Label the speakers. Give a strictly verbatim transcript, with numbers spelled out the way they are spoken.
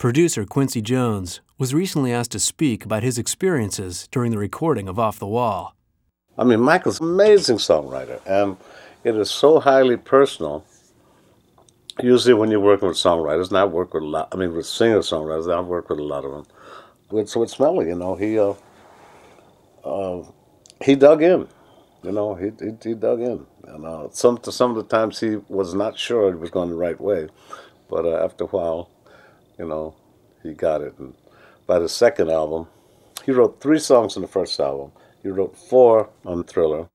Speaker 1: Producer Quincy Jones was recently asked to speak about his experiences during the recording of Off the Wall.
Speaker 2: I mean, Michael's an amazing songwriter, and it is so highly personal. Usually when you're working with songwriters, and I work with a lot, I mean, with singer-songwriters, I work with a lot of them. With, so with Smelly, you know, he, uh, uh, he dug in, you know, he, he, he dug in. And uh, some, some of the times he was not sure he was going the right way, but uh, after a while, you know, he got it. And by the second album, he wrote three songs on the first album. He wrote four on Thriller.